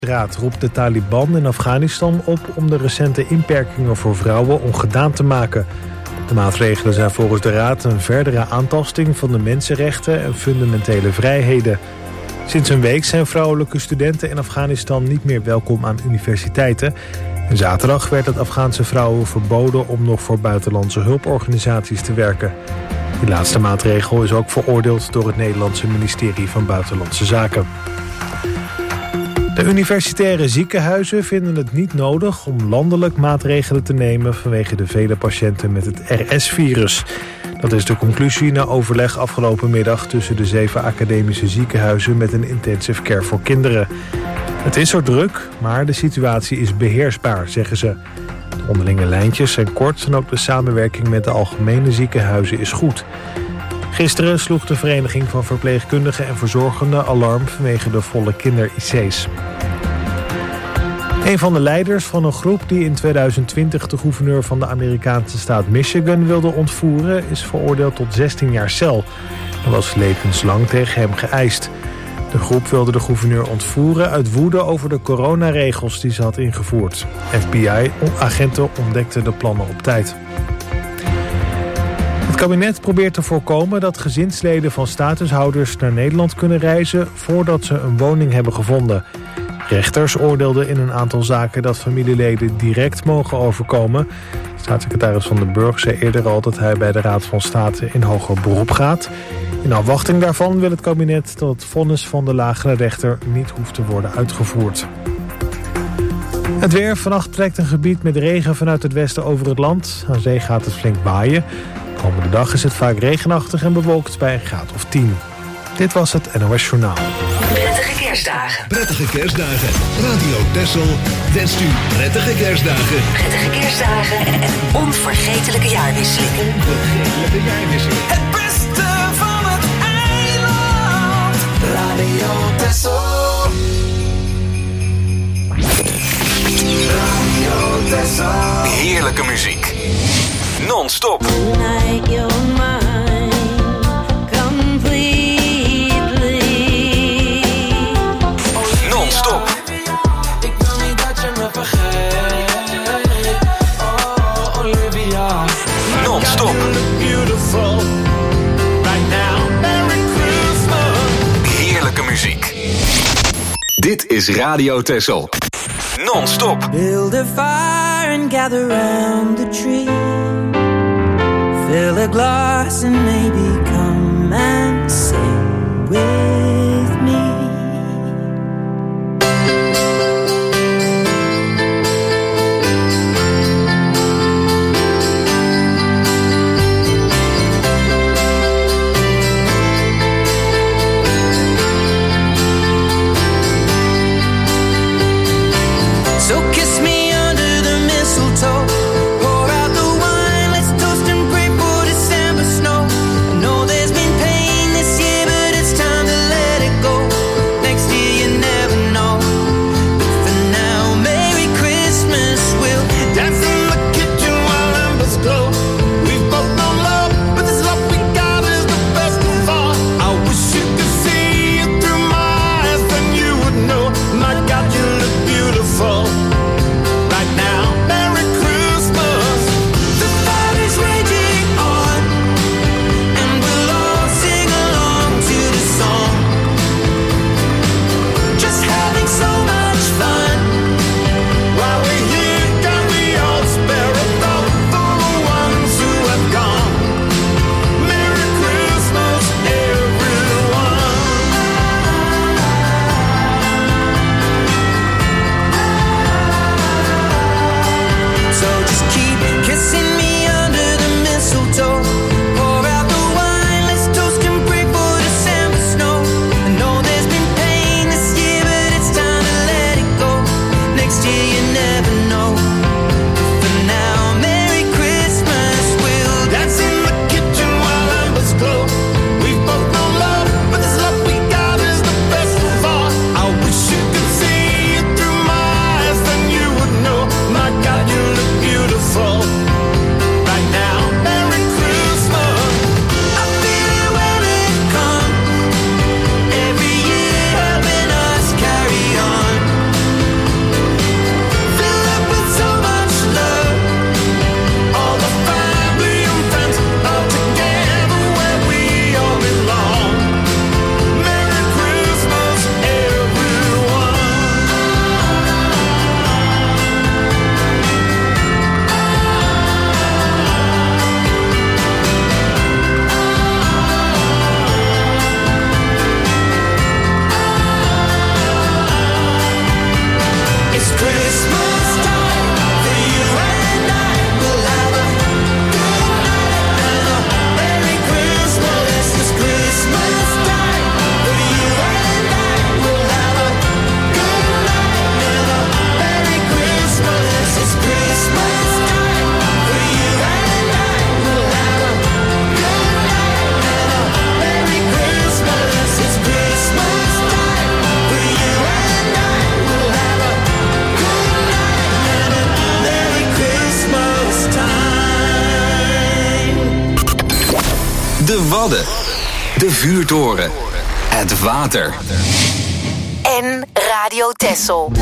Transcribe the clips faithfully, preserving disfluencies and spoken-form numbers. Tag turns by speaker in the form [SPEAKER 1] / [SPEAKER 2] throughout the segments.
[SPEAKER 1] De Raad roept de Taliban in Afghanistan op om de recente inperkingen voor vrouwen ongedaan te maken. De maatregelen zijn volgens de Raad een verdere aantasting van de mensenrechten en fundamentele vrijheden. Sinds een week zijn vrouwelijke studenten in Afghanistan niet meer welkom aan universiteiten. En zaterdag werd het Afghaanse vrouwen verboden om nog voor buitenlandse hulporganisaties te werken. Die laatste maatregel is ook veroordeeld door het Nederlandse ministerie van Buitenlandse Zaken. De universitaire ziekenhuizen vinden het niet nodig om landelijk maatregelen te nemen vanwege de vele patiënten met het R S-virus. Dat is de conclusie na overleg afgelopen middag tussen de zeven academische ziekenhuizen met een intensive care voor kinderen. Het is zo druk, maar de situatie is beheersbaar, zeggen ze. De onderlinge lijntjes zijn kort en ook de samenwerking met de algemene ziekenhuizen is goed. Gisteren sloeg de Vereniging van Verpleegkundigen en Verzorgenden alarm vanwege de volle kinder-I C's. Een van de leiders van een groep die in tweeduizend twintig de gouverneur van de Amerikaanse staat Michigan wilde ontvoeren is veroordeeld tot zestien jaar cel. Er was levenslang tegen hem geëist. De groep wilde de gouverneur ontvoeren uit woede over de coronaregels die ze had ingevoerd. F B I-agenten ontdekten de plannen op tijd. Het kabinet probeert te voorkomen dat gezinsleden van statushouders naar Nederland kunnen reizen voordat ze een woning hebben gevonden. Rechters oordeelden in een aantal zaken dat familieleden direct mogen overkomen. Staatssecretaris Van den Burg zei eerder al dat hij bij de Raad van State in hoger beroep gaat. In afwachting daarvan wil het kabinet dat het vonnis van de lagere rechter niet hoeft te worden uitgevoerd. Het weer. Vannacht trekt een gebied met regen vanuit het westen over het land. Aan zee gaat het flink waaien. De komende dag is het vaak regenachtig en bewolkt bij een graad of tien. Dit was het N O S Journaal.
[SPEAKER 2] Prettige kerstdagen.
[SPEAKER 3] Prettige kerstdagen. Radio Texel wenst u prettige kerstdagen.
[SPEAKER 2] Prettige kerstdagen en een onvergetelijke jaarwisseling.
[SPEAKER 3] Onvergetelijke jaarwisseling.
[SPEAKER 4] Het beste van het eiland. Radio Texel. Radio Texel.
[SPEAKER 5] Heerlijke muziek. Non-stop. Non-stop.
[SPEAKER 4] Ik wil niet dat je me vergeet. Oh, Olivia.
[SPEAKER 5] Non-stop.
[SPEAKER 4] Beautiful. Right now. Merry Christmas.
[SPEAKER 5] Heerlijke muziek. Dit is Radio Texel. Non-stop.
[SPEAKER 6] Build a fire and gather round the tree. Fill a glass and maybe come and sing with me. So kiss me under the mistletoe. Pour out the wine, let's toast and pray for December snow. I know there's been pain this year, but it's time to let
[SPEAKER 5] Wadden. De vuurtoren. Het water.
[SPEAKER 2] En Radio Texel.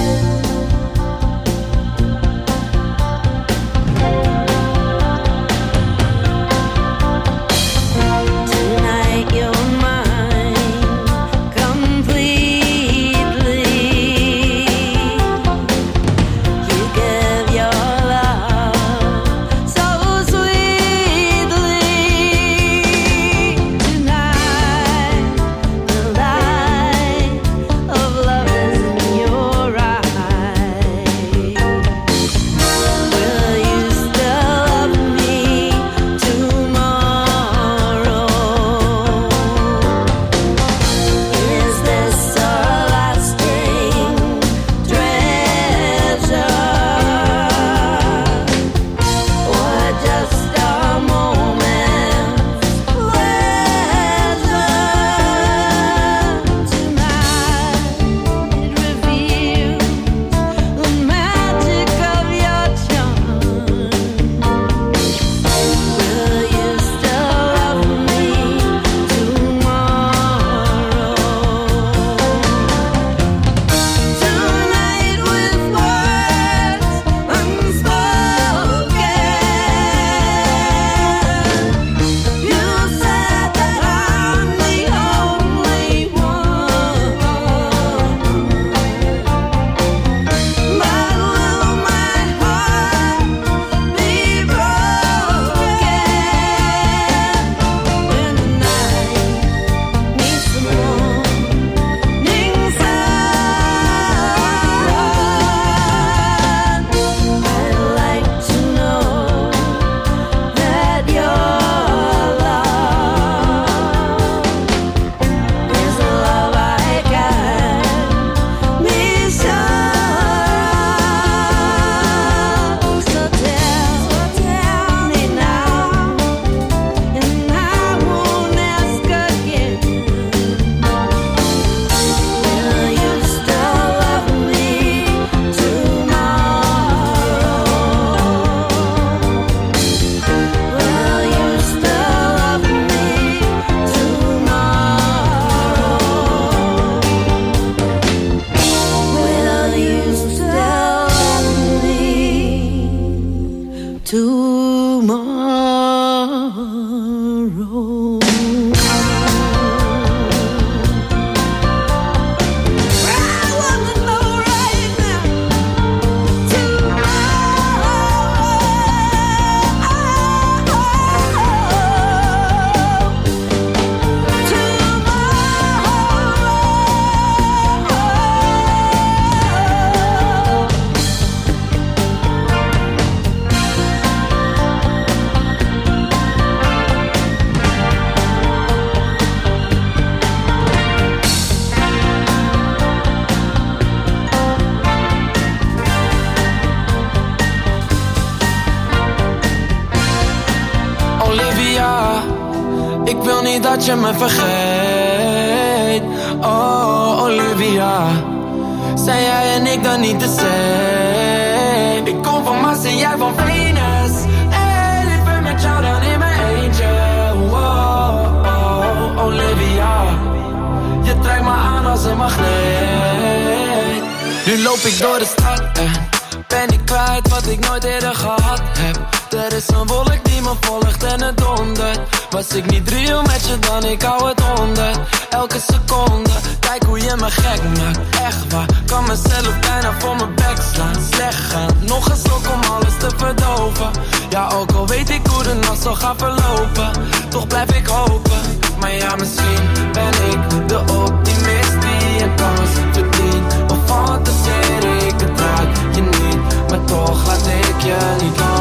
[SPEAKER 4] Dat je me vergeet. Oh, Olivia. Zijn jij en ik dan niet de same? Ik kom van Mars en jij van Venus. En liever met jou dan in mijn eentje. Oh, oh, Olivia. Je trekt me aan als een magneet. Nu loop ik door de stad en ben ik kwijt wat ik nooit eerder gehad heb. Er is een wolk die me volgt en het dondert. Was ik niet real met je dan, ik hou het onder. Elke seconde, kijk hoe je me gek maakt. Echt waar, kan mezelf bijna voor mijn bek slaan. Slecht gaan, nog een slok om alles te verdoven. Ja, ook al weet ik hoe de nacht zal gaan verlopen. Toch blijf ik hopen. Maar ja, misschien ben ik de optimist die een kans verdient. Of fantaseer ik het raak je niet. Maar toch laat ik je niet los.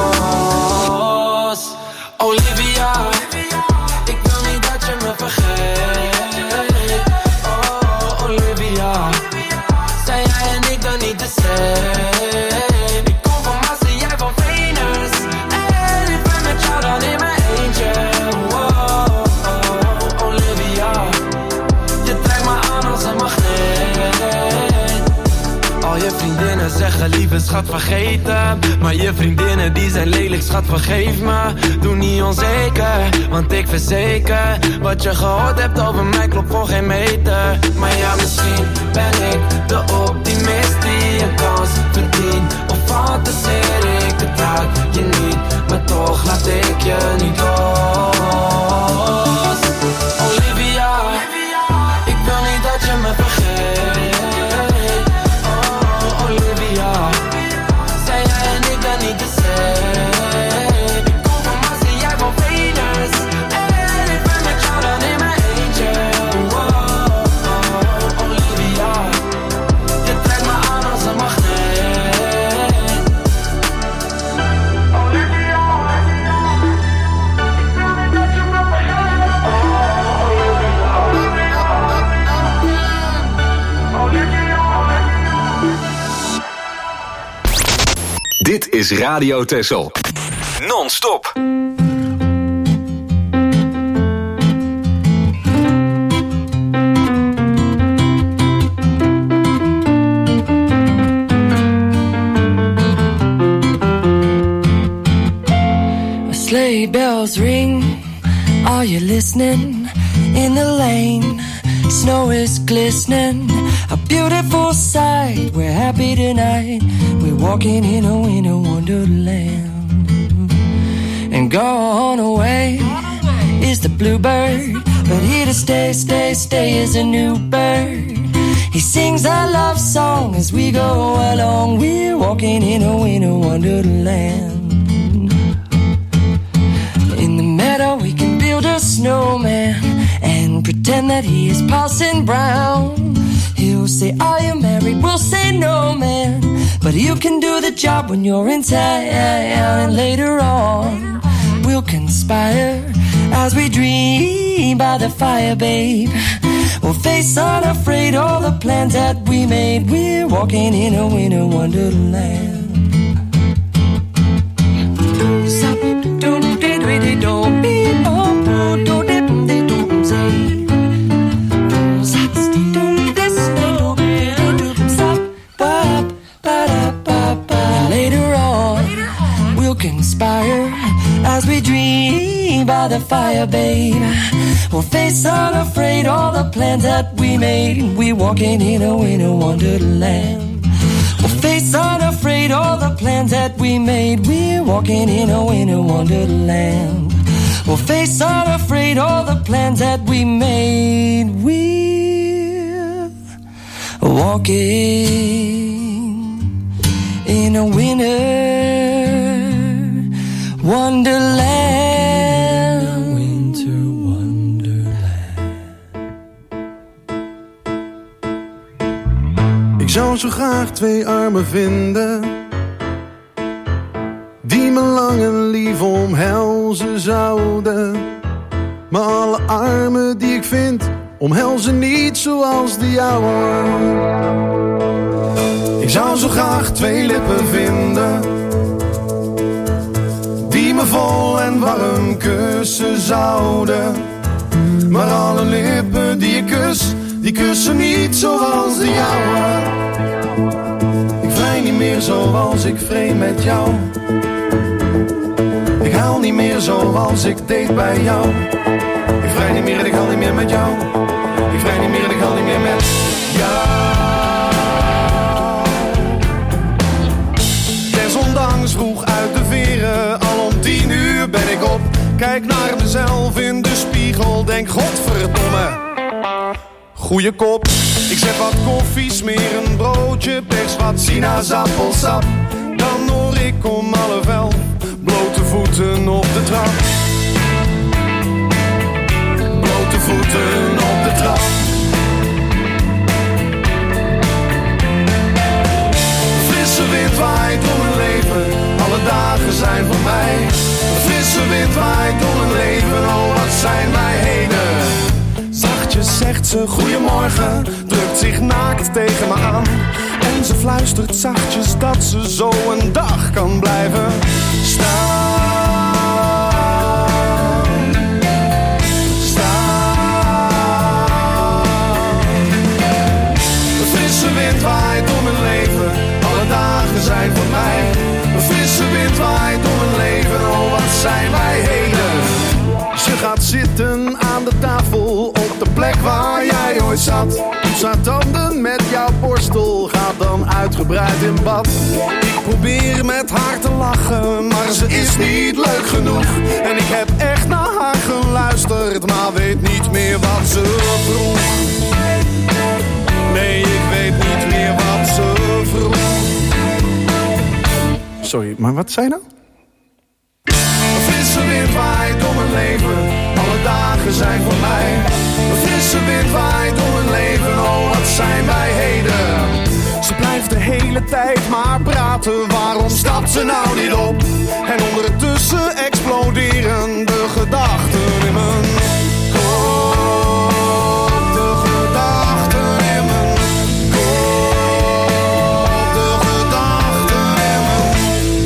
[SPEAKER 4] Olivia, ik wil niet dat je me vergeet. Oh, Olivia, zijn jij en ik dan niet de same? Ik kom van Mars en jij van Venus. En ik ben met jou dan in mijn eentje. Oh, oh, Olivia, je trekt me aan als een magneet. vriendinnen zeggen lieve schat vergeet hem. Maar je vriendinnen die zijn lelijk schat vergeef me. Doe niet onzeker, want ik verzeker. Wat je gehoord hebt over mij klopt voor geen meter. Maar ja, misschien ben ik de optimist die een kans verdient. Of fantaseer ik het uit je niet. Maar toch laat ik je niet los. Olivia, ik wil niet dat je me vergeet. Oh, Olivia, zijn jij en ik dan niet de same? Ik kom van Mars en jij van Venus. En ik ben met jou dan in mijn eentje. Oh, oh, Olivia, je trekt me aan als een magneet. Olivia, ik wil niet dat je me vergeet. Oh,
[SPEAKER 5] Dit is Radio Texel. Non-stop.
[SPEAKER 6] Sleigh bells ring, are you listening? In the lane, snow is glistening, a beautiful sight. We're happy tonight, we're walking in a winter wonderland. And gone away is the bluebird, but here to stay, stay, stay is a new bird. He sings our love song as we go along. We're walking in a winter wonderland. In the meadow we can build a snowman and pretend that he is Parson Brown. He'll say, are you married? We'll say no, man, but you can do the job when you're in town. And later on we'll conspire as we dream by the fire, babe. We'll face unafraid all the plans that we made. We're walking in a winter wonderland. Later on we'll conspire as we dream by the fire, babe. We'll face unafraid all the plans that we made. We're walking in a winter wonderland. We'll face unafraid all the plans that we made. We're walking in a winter wonderland. We'll face unafraid all the plans that we made. We're walking in a winter wonderland. Winter wonderland.
[SPEAKER 7] Ik zou zo graag twee armen vinden die me lang en lief omhelzen zouden. Maar alle armen die ik vind omhelzen niet zoals de jouwe. Ik zou zo graag twee lippen vinden die me vol en warm kussen zouden. Maar alle lippen die ik kus, die kussen niet zoals de jouwe. Ik vrij niet meer zoals ik vreemd met jou. Ik haal niet meer zoals ik deed bij jou. Ik vrij niet meer en ik haal niet meer met jou. Ik vrij niet meer en ik haal niet meer met jou. Desondanks vroeg uit de veren, al om tien uur ben ik op. Kijk naar mezelf in de spiegel, denk godverdomme. Goeie kop, ik zet wat koffie, smeer een broodje, pers wat sinaasappelsap. Dan hoor ik om half elf blote voeten op de trap. Blote voeten op de trap. Frisse wind waait door mijn leven, alle dagen zijn voor mij. Frisse wind waait door mijn leven, oh wat zijn wij heden. Zachtjes zegt ze goeiemorgen, drukt zich naakt tegen me aan. En ze fluistert zachtjes dat ze zo een dag kan blijven staan. Staan. De frisse wind waait door mijn leven, zat. Poets haar tanden met jouw borstel, gaat dan uitgebreid in bad. Ik probeer met haar te lachen, maar ze is niet leuk genoeg. En ik heb echt naar haar geluisterd, maar weet niet meer wat ze vroeg. Nee, ik weet niet meer wat ze vroeg. Sorry, maar wat zei je nou? Een frisse wind waait door mijn leven, alle dagen zijn voor mij. Een frisse wind waait door mijn leven, oh wat zijn wij heden. Ze blijft de hele tijd maar praten, waarom stapt ze nou niet op? En ondertussen exploderen de gedachten in mijn kop. De gedachten in mijn kop. De gedachten in mijn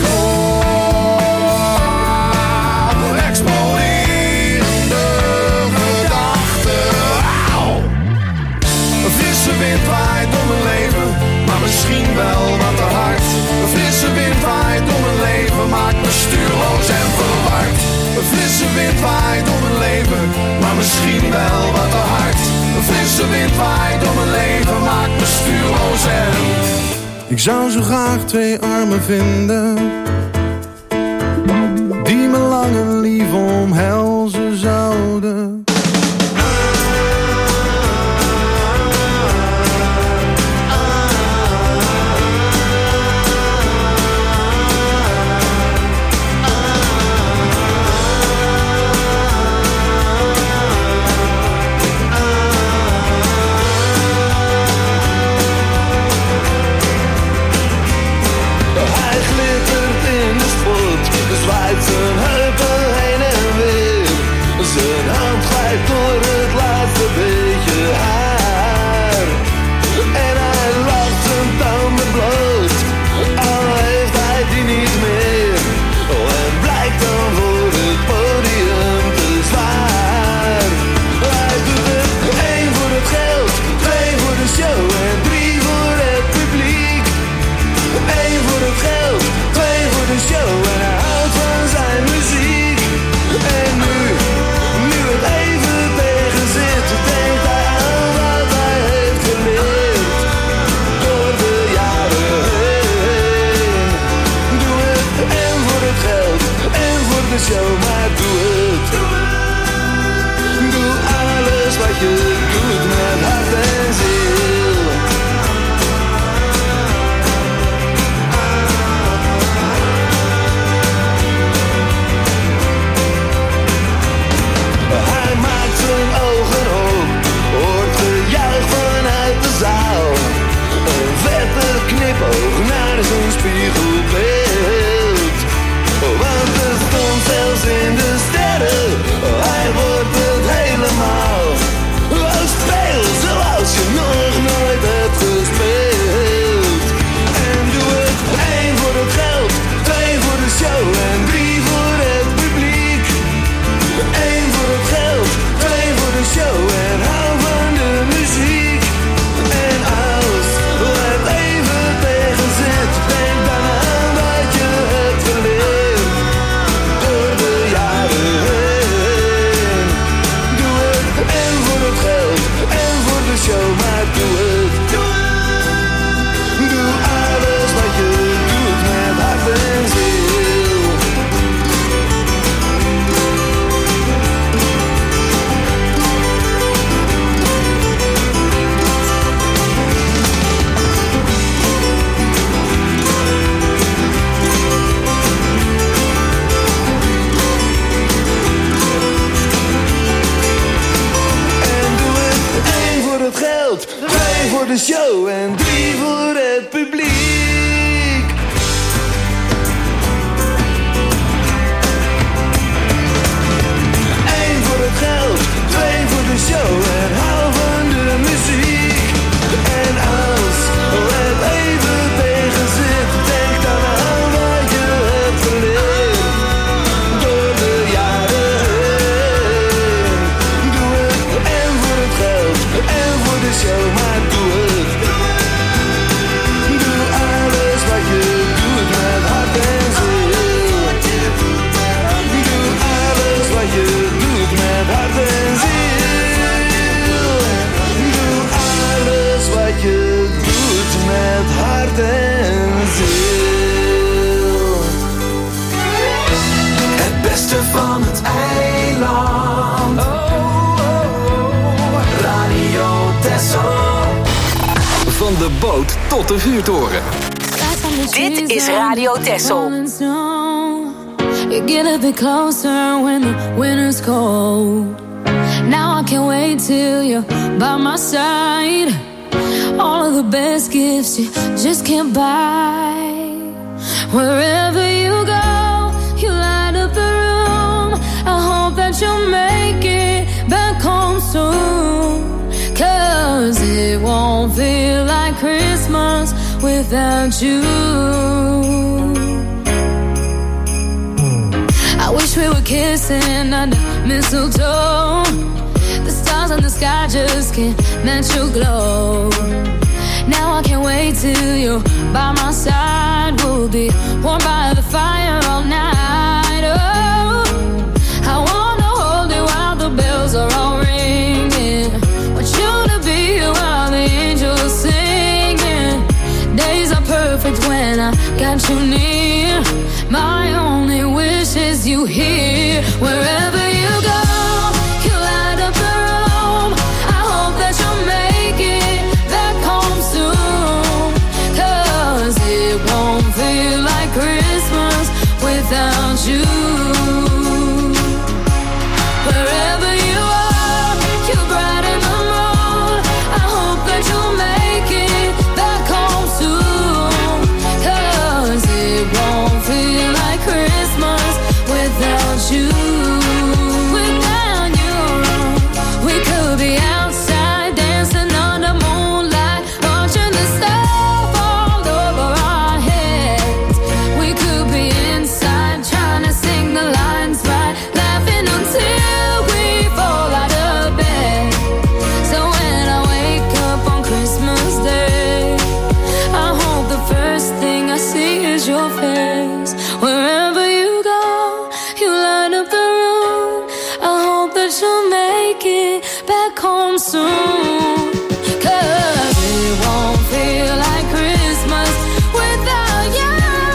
[SPEAKER 7] kop. Exploderende gedachten. Auw. Een frisse wind waait door mijn leven, maar misschien wel wat te hard. Een frisse wind waait door mijn leven, maakt me stuurloos en verward. Een frisse wind waait door mijn leven, maar misschien wel wat te hard. Een frisse wind waait door mijn leven, maakt me stuurloos en... Ik zou zo graag twee armen vinden, die me lang en lief omhelzen zouden.
[SPEAKER 8] Zwaait zijn heupen heen en weer.
[SPEAKER 5] de boot tot de vuurtoren.
[SPEAKER 2] Dit is Radio Texel.
[SPEAKER 8] You get a bit closer when the winter's cold. Now I can't wait till you're by my side. All of the best gifts you just can't buy. Wherever you go, you light up the room. I hope that you'll make it back home soon. 'Cause it won't feel like Christmas without you. I wish we were kissing under mistletoe. The stars in the sky just can't match your glow. Now I can't wait till you're by my side. We'll be warm by the fire all night. Oh, I wanna hold you while the bells are all ringing. Want you to be here while the angels singing. Days are perfect when I got you near. My only wish is you here. Wherever you go, you light up the room. I hope that you'll make it back home soon. 'Cause it won't feel like Christmas without you. Wherever you are, you're bright in the moon. I hope that you'll make it back home soon. 'Cause it won't feel like Christmas without you. Without you, we could be outside dancing under moonlight, watching the snow fall over our heads. We could be inside trying to sing the lines right, laughing until we fall out of bed. So when I wake up on Christmas Day, I hope the first thing I see is your face. Wherever you go, you light up the room. I hope that you'll make it back home soon. 'Cause it won't feel like Christmas without you.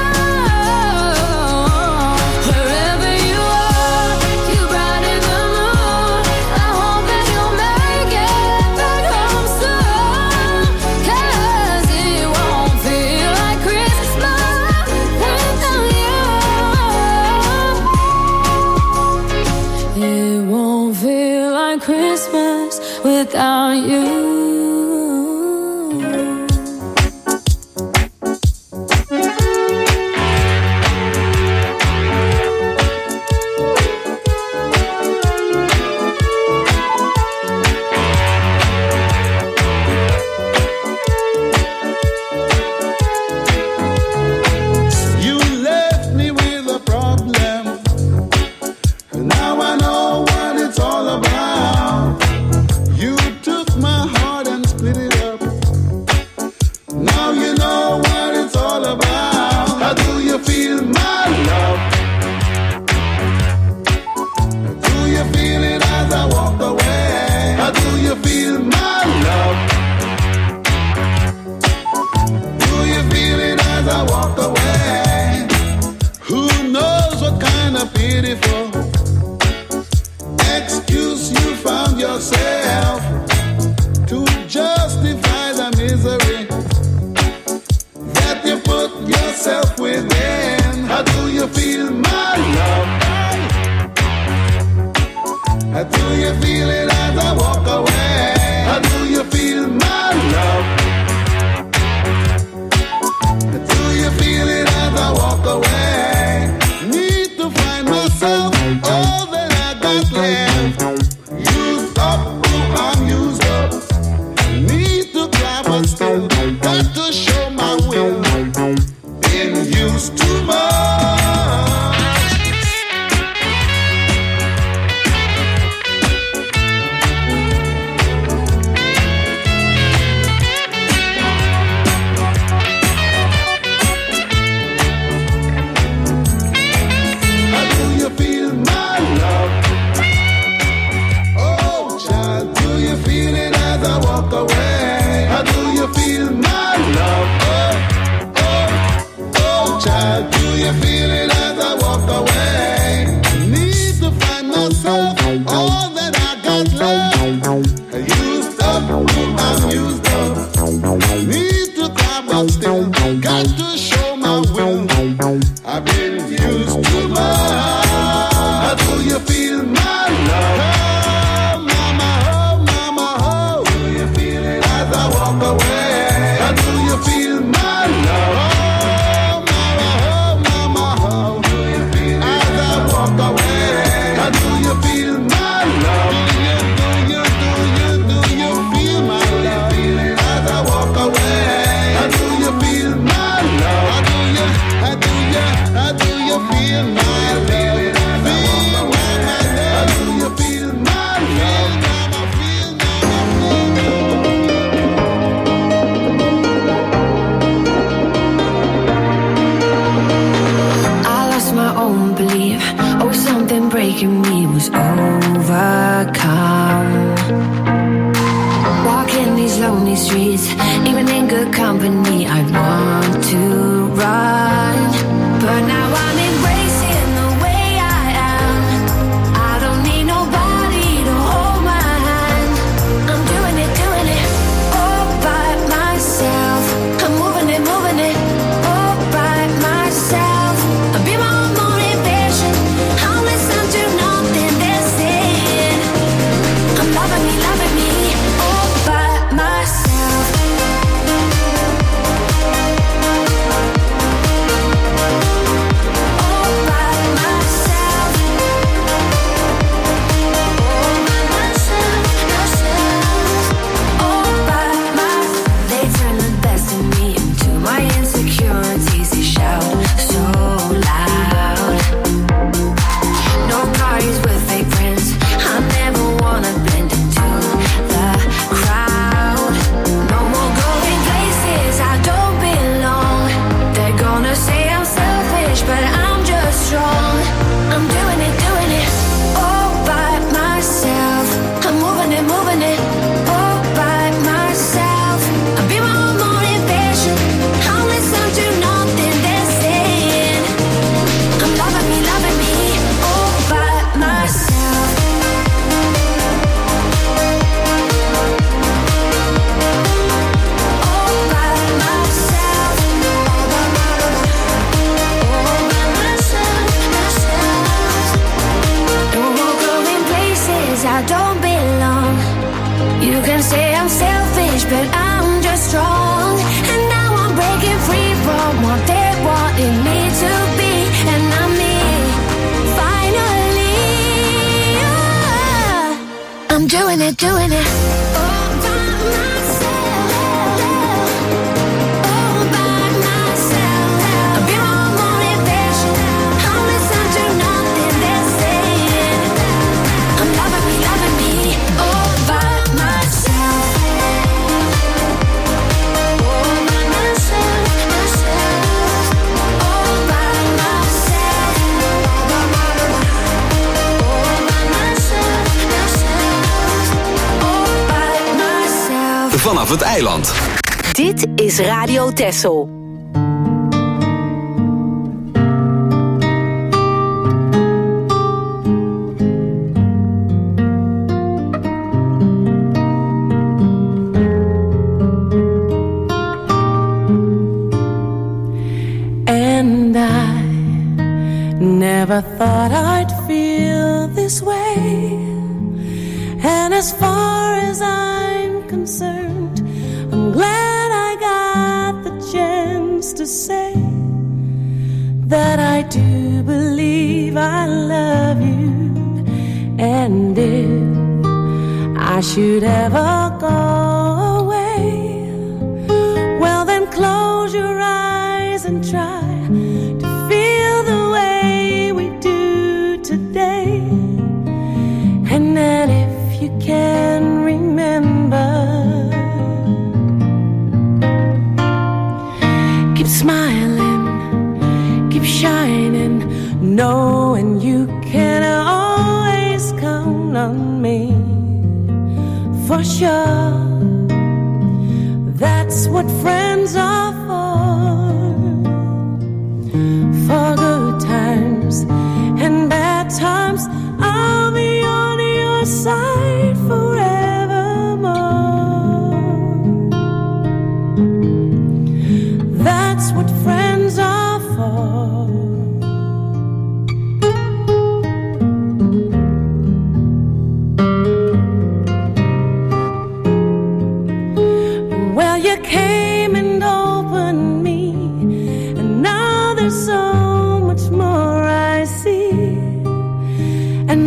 [SPEAKER 8] Wherever you are, you bright in the moon. I hope that you'll make it back home soon. 'Cause it won't feel like Christmas without you. It won't feel like Christmas without you.
[SPEAKER 7] You left me with a problem. Now I know what it's all about. You took my heart and split it up. Now you know what it's all about. How do you feel, my love? Do you feel it as I walk away? How do you feel, my love? Do you feel it as I walk away? Who knows what kind of pitiful excuse you found yourself to justify the misery that you put yourself within. How do you feel, my love? How do you feel it as I walk away? How do you feel, my love? How do you feel it as I walk away? Need to find myself, all that I got left. Used up, oh, I'm used up. Need to cry, but still got to show my will. Been used too much. How do you feel, my love? Oh, child, do you feel it as I walk away? How do you feel, my love? Oh, oh, oh, child, do you feel it as I walk away? Need to find myself, all that I got left. Used up, I'm used up. Need
[SPEAKER 9] to show my will. I've been used too much. Do you feel my love? Oh, mama, oh, mama, oh. Do you feel it as I walk away? Do you feel my love? Oh, mama, oh, mama, oh. Do you feel it as I walk away? Do you feel my love? Do you, do you, do you, do you feel my love? Feel it as I walk away? Do you feel my love? Do you, do you, do you feel my love?
[SPEAKER 6] Breaking me was overcome. Walking these lonely streets, even in good company, I'd want to run. But now I'm embracing the way I am. I don't need nobody to hold my hand. I'm doing it, doing it all by myself. I'm moving it, moving it all by myself. I'll be my own motivation. I'll listen to nothing they're saying. I'm loving me, loving me all by myself. All by myself. All by myself, myself. All by myself. They turn the best in me into my insecurities. They shout so loud. No parties with fake friends. I never wanna blend into the crowd. No more going places I don't belong. They're gonna say I'm selfish, but I'm just strong. I'm doing it, doing it all by myself. I'm moving it, moving it all by myself. I'll be my own motivation. I'll listen to nothing they're saying. I'm loving me, loving me all by myself. All by myself. All by myself, myself. No more going places I don't belong. You can say I'm selfish, but I'm just strong. And now I'm breaking free from what they wanted me to be. And I'm me, finally. Yeah. I'm doing it, doing it all by myself. All by myself. I'll be my own motivation. I'll listen to nothing they're saying. I'm loving me, loving me all by myself. All by myself, myself. All by myself. All by myself, myself. All by myself.
[SPEAKER 5] Vanaf het eiland.
[SPEAKER 2] Dit is Radio Texel.
[SPEAKER 6] And I never thought I'd feel this way. And as far as I'm concerned, I'm glad I got the chance to say that I do believe I love you. And if I should ever go away, well then close your eyes and try to feel the way we do today. And then if you can remember, keep smiling, keep shining, knowing you can always count on me. For sure, that's what friends are for. For good times and bad times, I'll be on your side forevermore. That's what friends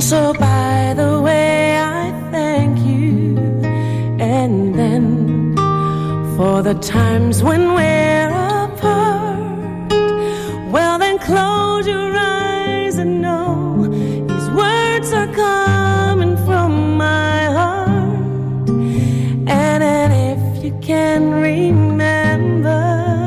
[SPEAKER 6] And so by the way I thank you. And then for the times when we're apart, well then close your eyes and know these words are coming from my heart. And then if you can remember,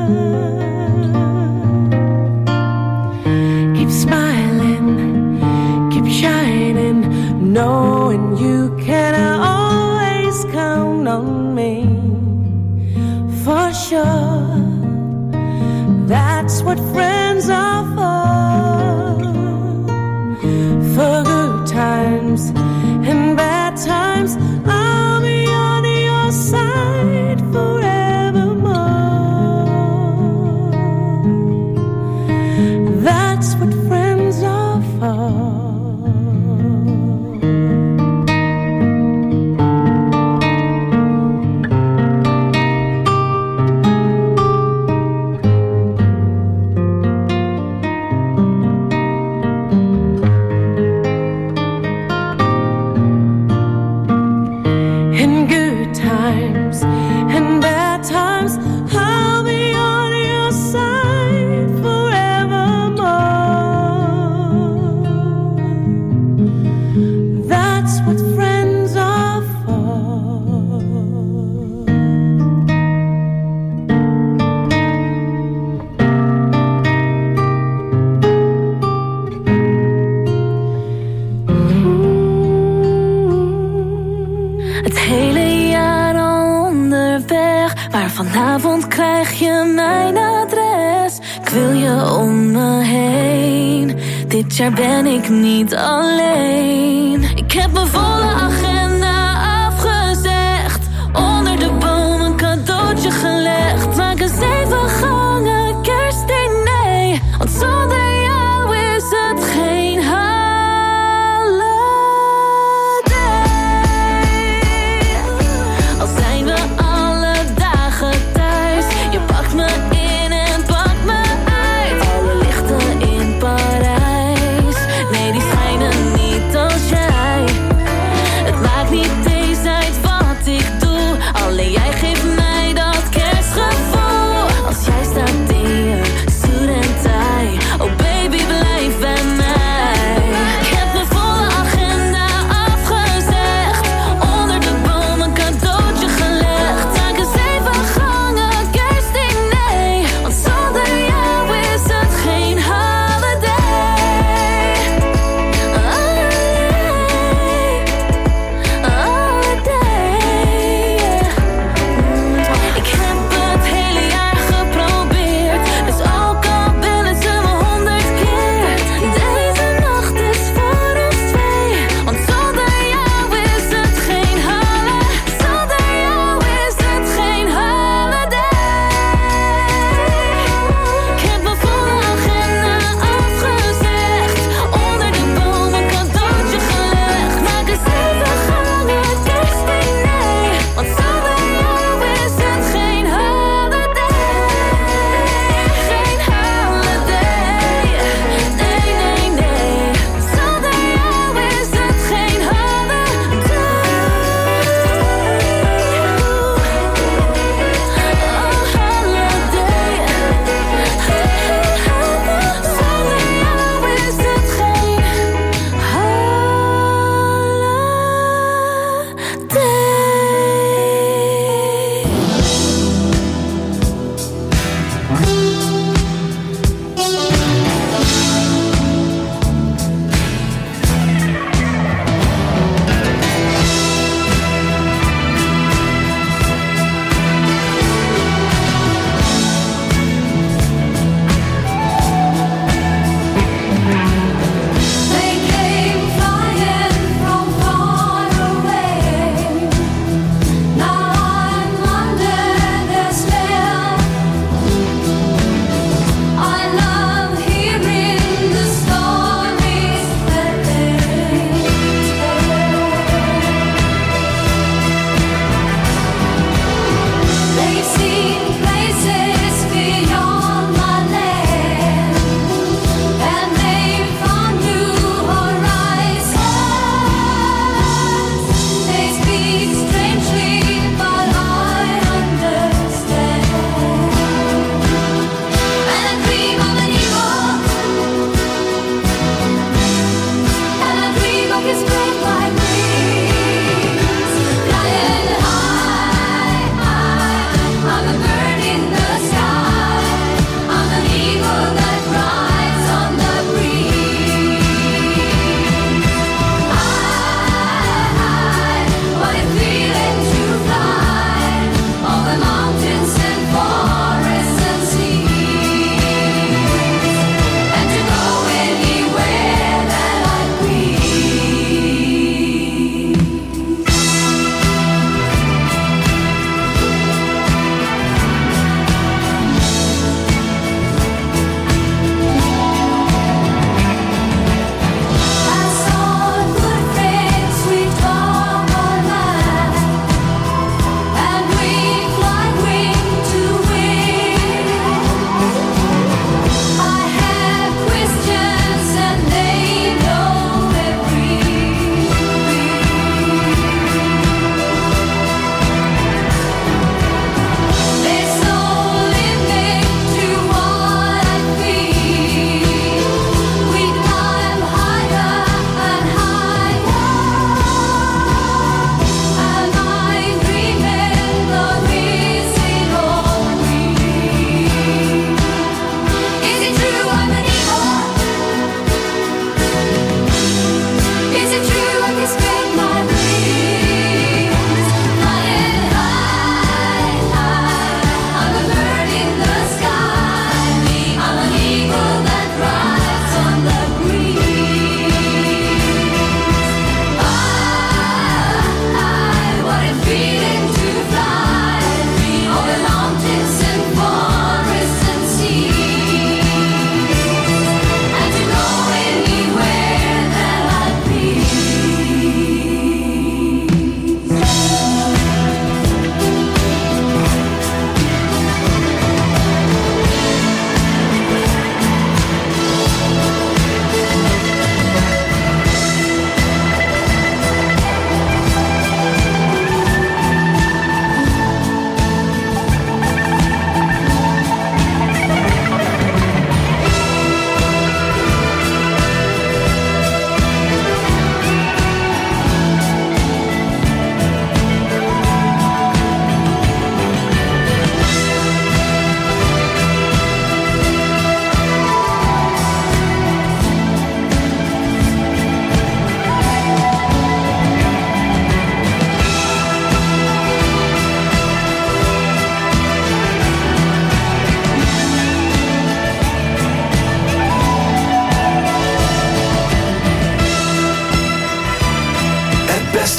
[SPEAKER 6] keep smiling, keep shining, knowing you can always count on me. For sure, that's what friends are for. For good times and bad times, I'll be on your side forevermore. That's what friends are for.
[SPEAKER 8] Vanavond krijg je mijn adres. Ik wil je om me heen. Dit jaar ben ik niet alleen. Ik heb mijn volle agenda afgezegd. Onder de boom een cadeautje gelegd. Maak een zeven gangen kerstdiner. Want zonder jou is het geen holiday. Al zijn we alle dagen thuis. Je pakt me in en pakt me uit. Alle lichten in Parijs. Nee, die schijnen niet als jij.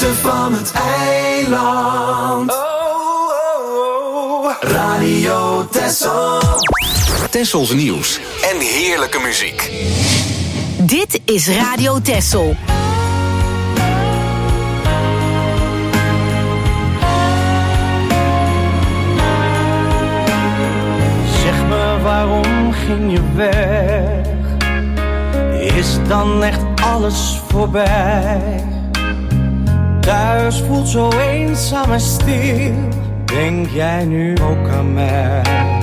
[SPEAKER 4] hoogte van het eiland. Oh, oh, oh. Radio Texel.
[SPEAKER 5] Tessels nieuws en heerlijke muziek.
[SPEAKER 2] Dit is Radio Texel.
[SPEAKER 10] Zeg me, waarom ging je weg? Is dan echt alles voorbij? Thuis voelt zo eenzaam en stil. Denk jij nu ook aan mij?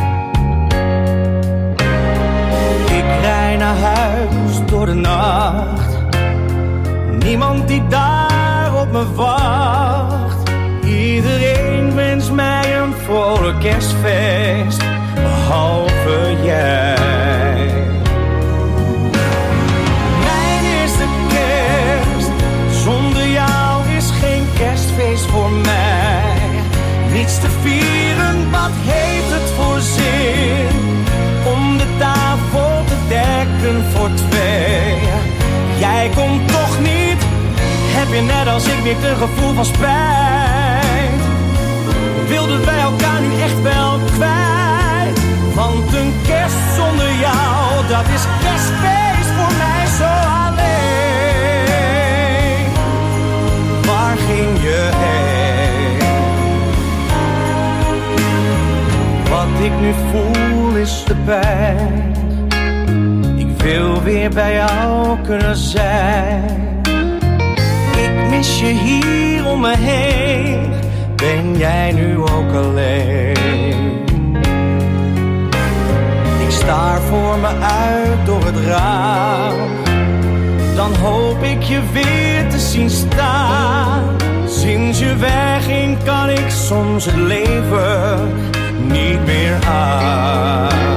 [SPEAKER 10] Ik rij naar huis door de nacht. Niemand die daar op me wacht. Iedereen wenst mij een vrolijk kerstfeest, behalve jij. Mijn eerste kerst zonder jou is geen kerstfeest voor mij. Niets te vieren, wat heeft het voor zin? Om de tafel te dekken voor twee. Jij komt toch niet? Heb je net als ik niet een gevoel van spijt? Wilden wij elkaar nu echt wel kwijt? Want een kerst zonder jou, dat is kerstfeest voor mij zo alleen. Waar ging je heen? Wat ik nu voel is de pijn. Ik wil weer bij jou kunnen zijn. Ik mis je hier om me heen. Ben jij nu ook alleen? Ik staar voor me uit door het raam. Dan hoop ik je weer te zien staan. Sinds je wegging kan ik soms het leven niet meer aan.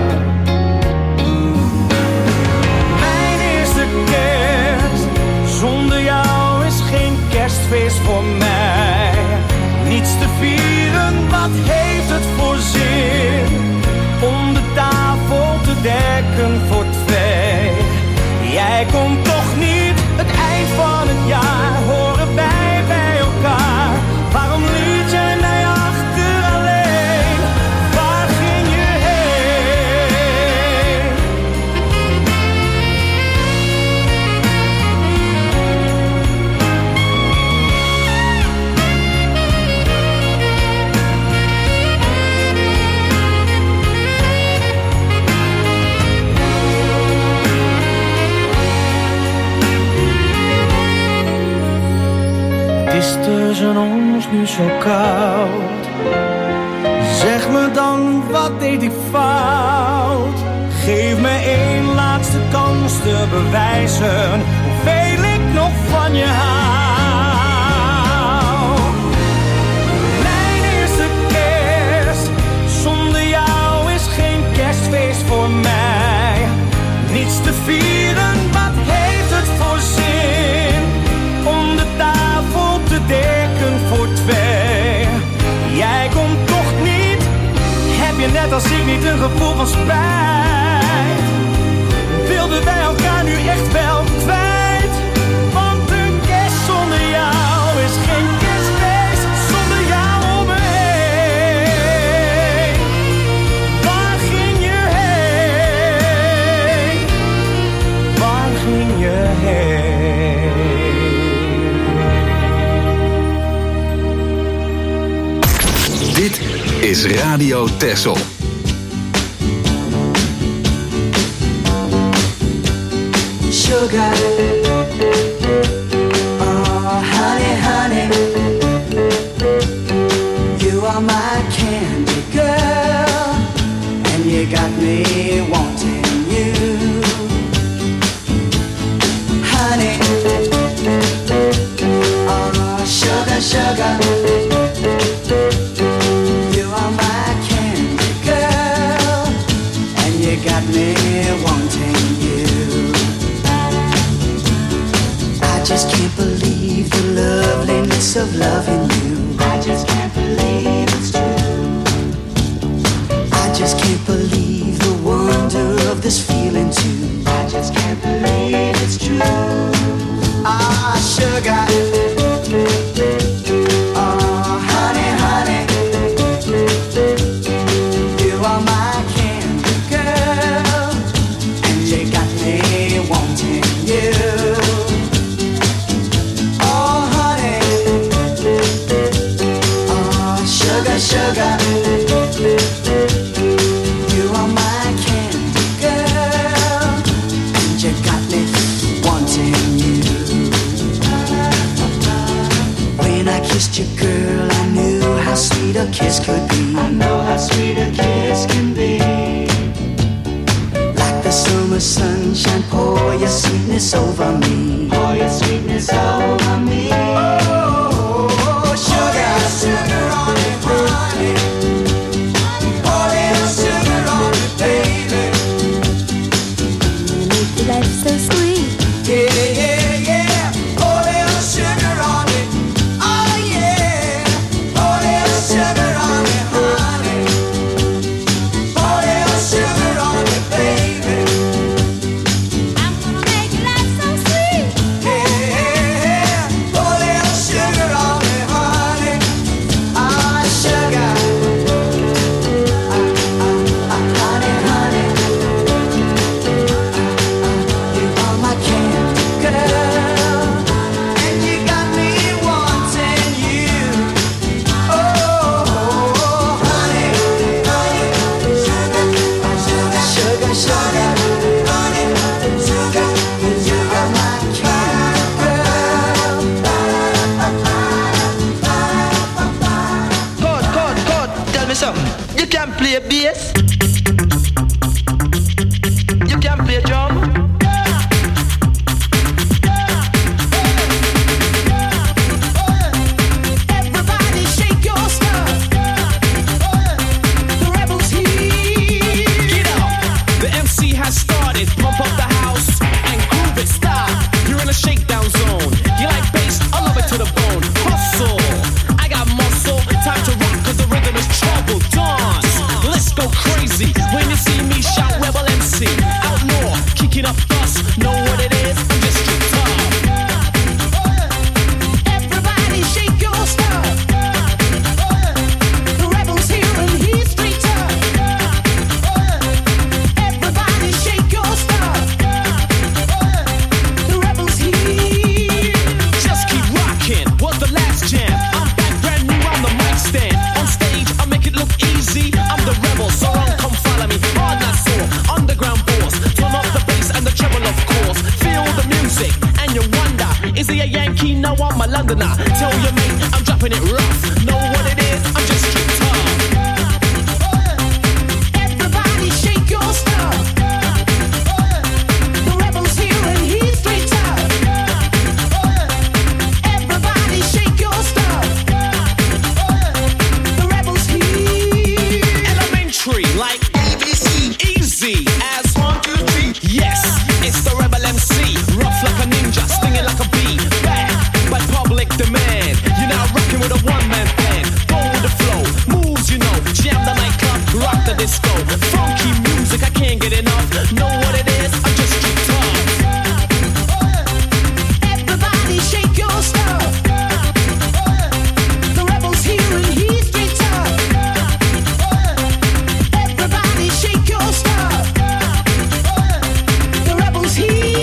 [SPEAKER 10] Mijn eerste kerst zonder jou is geen kerstfeest voor mij. Niets te vieren, wat heeft het voor zin? Om de tafel te dekken voor twee. Jij komt toch niet, het eind van het jaar horen wij bij elkaar. Waarom liet jij mij achter alleen? Waar ging je heen? Het is tussen ons nu zo koud. Zeg me dan, wat deed ik fout? Geef me één laatste kans te bewijzen hoeveel ik nog van je hou. Mijn eerste kerst zonder jou is geen kerstfeest voor mij. Niets te vieren, wat heeft het voor zin? Om de tafel te dekken voor twee. Jij komt toch niet? Heb je net als ik niet een gevoel van spijt? Wilden wij elkaar nu echt wel kwijt? Want een kerst zonder jou is geen kerstfeest zonder jou om me heen. Waar ging je heen? Waar ging je heen?
[SPEAKER 5] Dit is Radio Texel.
[SPEAKER 6] Sugar, oh honey, honey, you are my candy girl, and you got me wanting you. Honey, oh sugar, sugar, you are my candy girl, and you got me wanting you. I just can't believe the loveliness of loving you. I just can't believe it's true. I just can't believe the wonder of this feeling too. I just can't believe it's true. Ah, sugar,
[SPEAKER 11] my sunshine, pour your sweetness over me. Pour your sweetness over me. Oh, sugar, sugar on it, honey. Pour little sugar on it, baby.
[SPEAKER 12] Make your life so sweet.
[SPEAKER 11] Yeah, yeah, yeah. Pour little sugar on it. Oh, yeah. Pour little sugar on it, honey. Pour little sugar on it, baby.
[SPEAKER 12] I'm gonna make your life so sweet.
[SPEAKER 11] Yeah, pour little sugar on it, honey. Ah, sugar. Ah, ah, ah, honey, honey. You are my candy girl, and you got me wanting you. Oh, honey, honey, sugar, sugar, sugar, sugar, honey, sugar, you are my candy girl.
[SPEAKER 13] God, God, God, tell me something. You can play bass. You can play drum.
[SPEAKER 11] Everybody shake your stuff. The rebels here.
[SPEAKER 10] Get up! The M C has started. Pump up the house and groove it. Stop! You're in a shakedown zone. You like bass? I love it to the bone. Hustle! I got muscle. Time to rock 'cause the rhythm is trouble. Dance! Let's go crazy. When you see me shout Rebel M C. Out north, kicking up dust. Know what it is? I'm just straight tough.
[SPEAKER 11] Everybody shake your stuff. The rebels here and he's straight tough. Everybody shake your stuff. The rebels here.
[SPEAKER 10] Just keep rocking. Was the last jam? I'm back brand new on the mic stand. On stage, I make it look easy. I'm the rebel, so run, come follow me. Hard not sore, underground boss. Turn up the bass and the treble, of course. Feel the music and you wonder, is he a Yankee? No, I'm a Londoner. Tell your mate I'm dropping it rough. Know what it is? I'm just straight tough.
[SPEAKER 11] Everybody shake your stuff. The rebels here and he's straight tough. Everybody shake your stuff. The rebels here.
[SPEAKER 10] Elementary, like A B C. Easy as one, two, three. Yes, it's the Rebel M C. Rough like a ninja, stinging like a bee. Back by public demand. You're now rocking with a one-man band. Go with the flow, moves you know. Jam the nightclub, rock the disco. Funky music, I can't get enough. Know what it is? I'm just straight tough.
[SPEAKER 11] Everybody shake your stuff. The rebels here and he's straight tough. Everybody shake your stuff. The rebels here.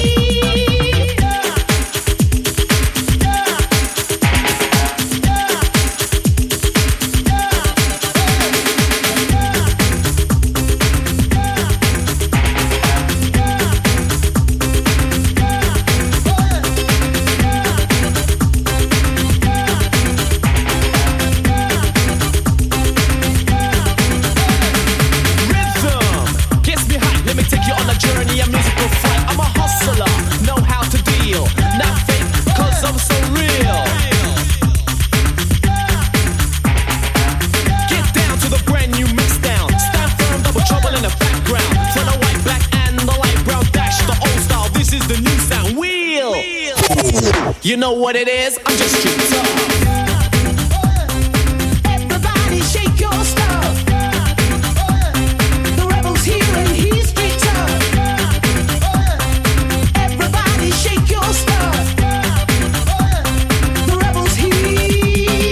[SPEAKER 10] Rhythm gets me hype. Let me take you on a journey, a musical flight. I'm a hustler, know how to deal. Not fake, cause I'm so real. Get down to the brand new mix down. Stand firm, double trouble in the background. For the white, black, and the light brown dash. The old style, this is the new sound. Wheel! You know what it is? I'm just straight tough.
[SPEAKER 11] Everybody shake your stuff. The rebels here and he's straight tough. Everybody shake your stuff. The rebels here.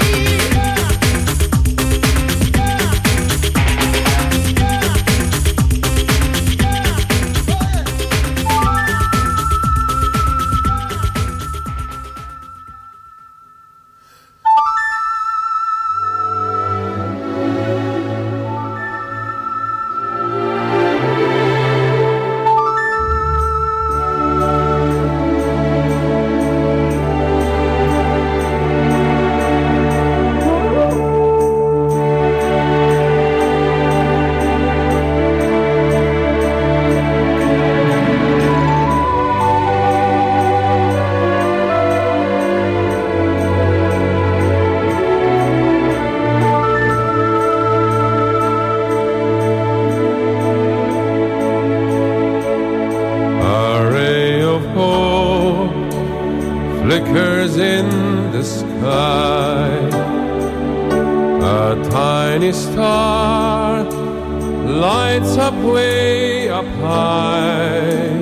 [SPEAKER 14] tiny star lights up way up high.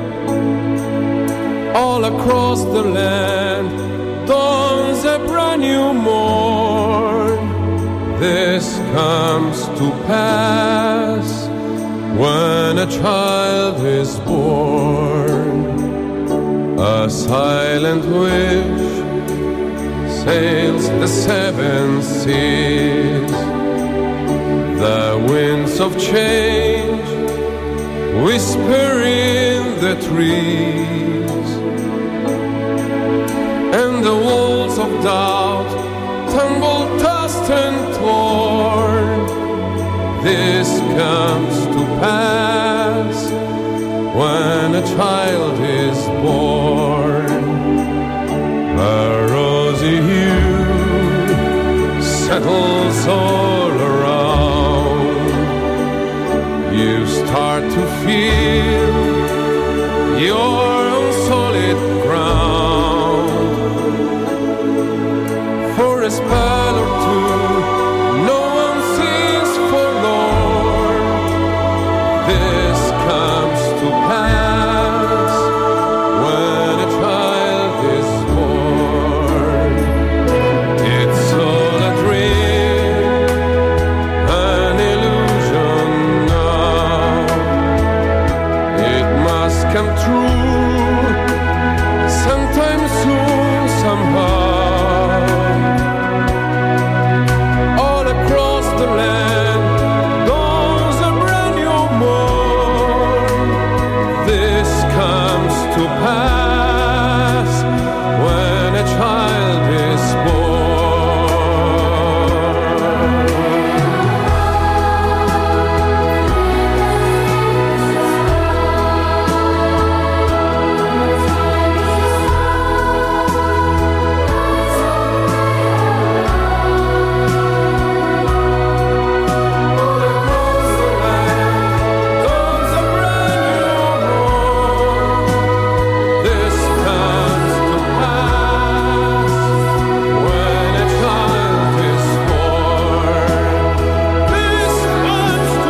[SPEAKER 14] All across the land dawns a brand new morn. This comes to pass when a child is born. A silent wish sails the seven seas. The winds of change whisper in the trees, and the walls of doubt tumble, tossed and torn. This comes to pass when a child is born. A rosy hue settles all around. You start to feel you're on solid ground. For a spell or two, no one seems forlorn. This comes to pass when a child is born. It's all a dream, an illusion now. It must come true sometime soon, somehow. All across the land dawns a brand new morn. This comes to pass when a child is born. Dawns a brand new morn. This comes to pass when a child is born. This comes to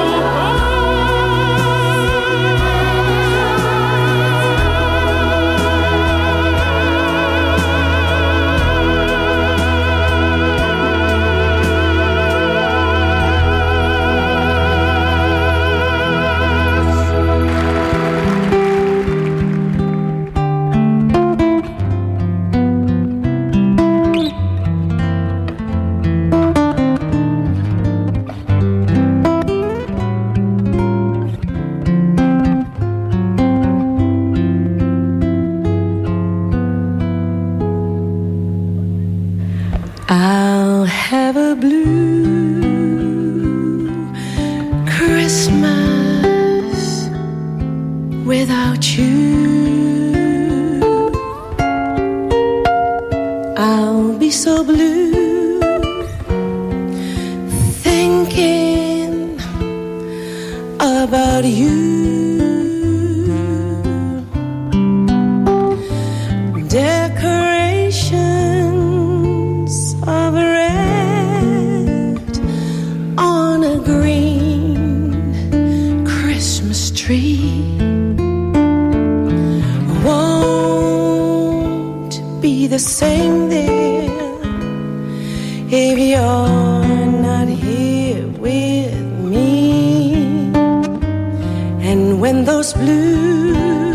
[SPEAKER 6] I'll have a blue Christmas without you. I'll be so blue thinking about you. Decorations of red on a green Christmas tree won't be the same, dear, if you're not here with me. And when those blue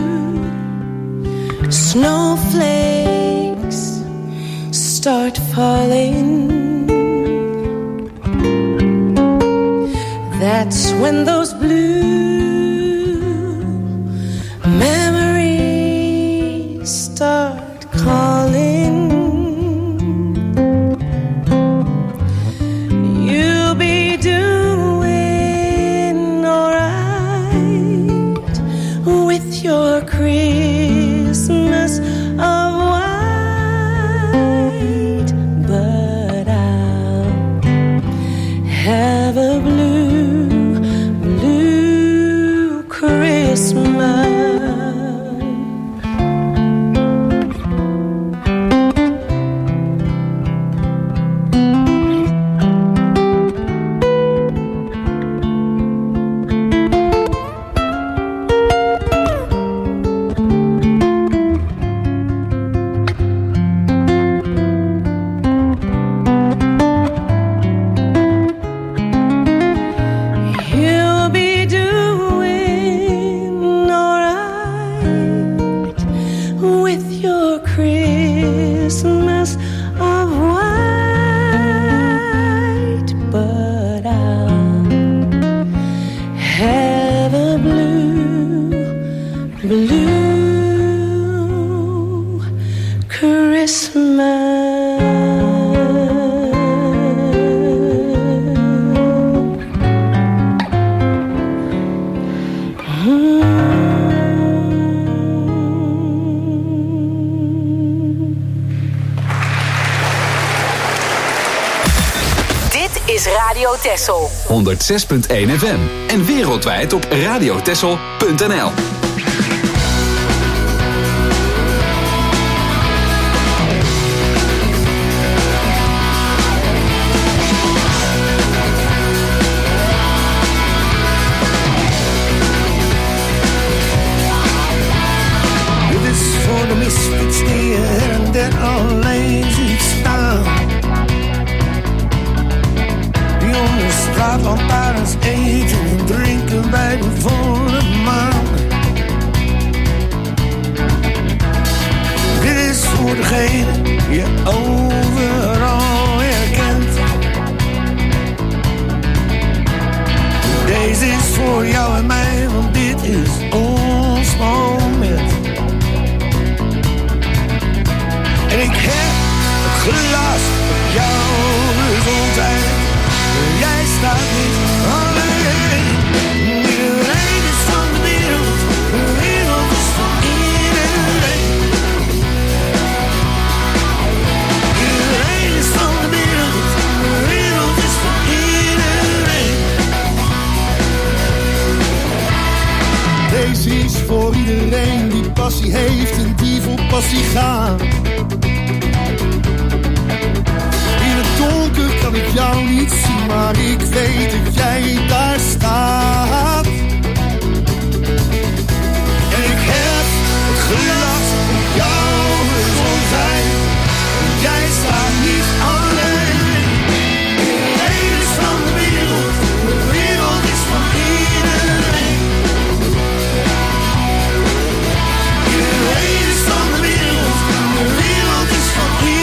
[SPEAKER 6] snowflakes start falling, that's when those blue memories start calling. You'll be doing alright with your Christmas of white, but I'll have a blue, blue Christmas. blue Christmas.
[SPEAKER 2] Is Radio Texel.
[SPEAKER 5] honderd zes punt één F M en wereldwijd op radiotexel punt n l.
[SPEAKER 7] Dit is voor de misfits die her en der alleen ziet staan. Straatlantaarns eten en drinken bij de volle maan. Dit is voor degene die je overal herkent. Deze is voor jou en mij, want dit is ons moment. En ik heb het glas op jouw gezondheid. Jij staat niet alleen. Iedereen is van de wereld. De wereld is van iedereen. Iedereen is van de wereld. De wereld is van iedereen. Deze is voor iedereen die passie heeft en die voor passie gaat. Donker kan ik jou niet zien, maar ik weet dat jij daar staat. En ik heb het glas op jouw gezondheid. Jij staat niet alleen. Iedereen is van de wereld, de wereld is van iedereen. Iedereen is van de wereld, de wereld is van iedereen.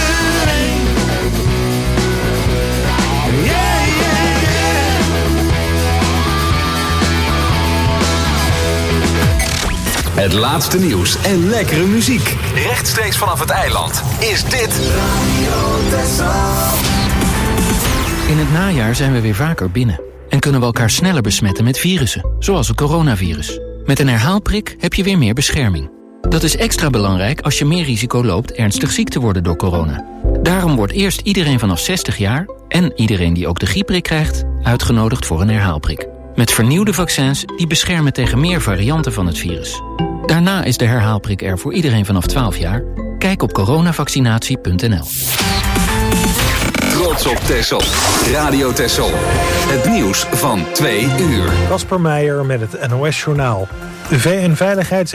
[SPEAKER 5] Het laatste nieuws en lekkere muziek. Rechtstreeks vanaf het eiland is dit Radio Texel.
[SPEAKER 15] In het najaar zijn we weer vaker binnen. En kunnen we elkaar sneller besmetten met virussen. Zoals het coronavirus. Met een herhaalprik heb je weer meer bescherming. Dat is extra belangrijk als je meer risico loopt ernstig ziek te worden door corona. Daarom wordt eerst iedereen vanaf zestig jaar... en iedereen die ook de griepprik krijgt... uitgenodigd voor een herhaalprik. Met vernieuwde vaccins die beschermen tegen meer varianten van het virus. Daarna is de herhaalprik er voor iedereen vanaf twaalf jaar. Kijk op coronavaccinatie punt n l.
[SPEAKER 5] Trots op Texel. Radio Texel. Het nieuws van twee uur.
[SPEAKER 1] Casper Meijer met het N O S Journaal. De V N-veiligheids